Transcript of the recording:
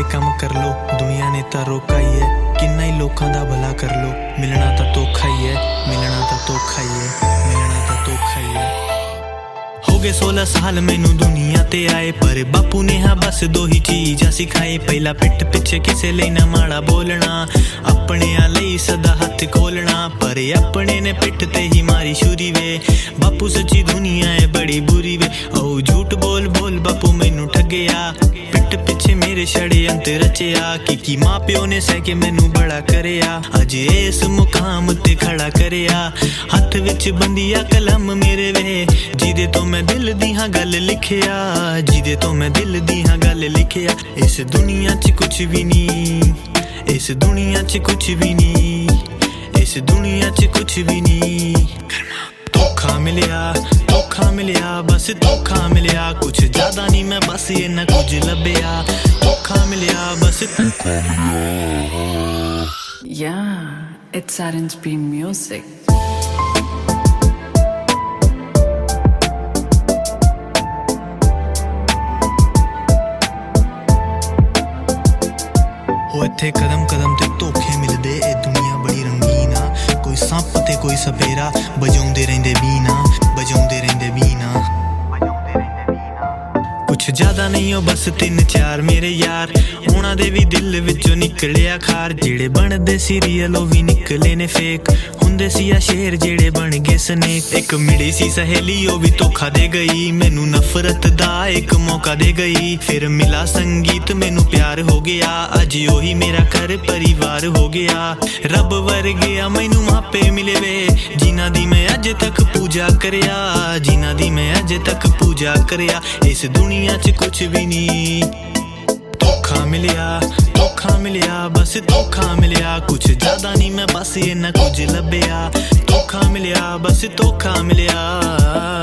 काम कर लो दुनिया ने तां रोका ही है किन्ना ही लोकां दा भला कर लो मिलना तां धोखा ही है मिलना तां धोखा ही है मिलना तां धोखा ही है हो गए 16 साल मैनू दुनिया ते आए पर बापू ने हाँ बस दो ही चीज़ां सिखाए पहला पिठ पिछे किसे लिए ना माड़ा बोलना अपने लई सदा हथ खोलना पर अपने ने पिठ ते ही मारी छुरी वे बापू सच्ची दुनिया है बड़ी बुरी वे ओ झूठ बोल बोल बापू मैनू ठगया पिठ पिछे मेरे षड्यंत्र रचिया की माँ प्यो ने सह के मैनू बड़ा करया अज इस मुकाम ते खड़ा करया हथ विच बंदिया कलम मेरे वे जिदे तो मैं दिल दी हाँ गल लिखिया जिदे तो मैं दिल दी हाँ गल लिखिया इस दुनिया च कुछ भी नहीं इस दुनिया च कुछ भी नहीं इस दुनिया च कुछ भी नहीं धोखा मिलिया बस धोखा मिलिया कुछ ज्यादा नहीं मैं बस ये ना कुछ लभया धोखा मिलिया बस धोखा मिलिया Yeah, it's R&B music. इत्थे कदम कदम ते धोखे मिलदे ए दुनिया बड़ी रंगीन आ कोई सप ते कोई सपेरा बजाउंदे रहिंदे बीना बजाउंदे रहिंदे बीना कुछ ज्यादा नहीं हो बस 3-4 मेरे यार उन्हां दे भी दिल विचों निकलिया खार जेड़े बनदे सीरियल ओ भी निकले ने फेक हुंदे सी आ शेर जेड़े बन गए स्नेक एक मिली सी सहेली ओ भी धोखा दे गई मैनू नफरत दा एक मौका दे गई फिर मिला संगीत मैनू प्यार हो गया अज ओही मेरा घर परिवार हो गया रब वर्गे आ मैनू मापे मिले वे जिन्हां दी मैं अज तक पूजा करया जिन्हां दी मैं अज तक पूजा करया इस दुनिया च कुछ भी नहीं धोखा मिलिया बस धोखा मिलिया कुछ ज्यादा नहीं मैं बस ये ना कुछ लभया धोखा मिलिया बस धोखा मिलिया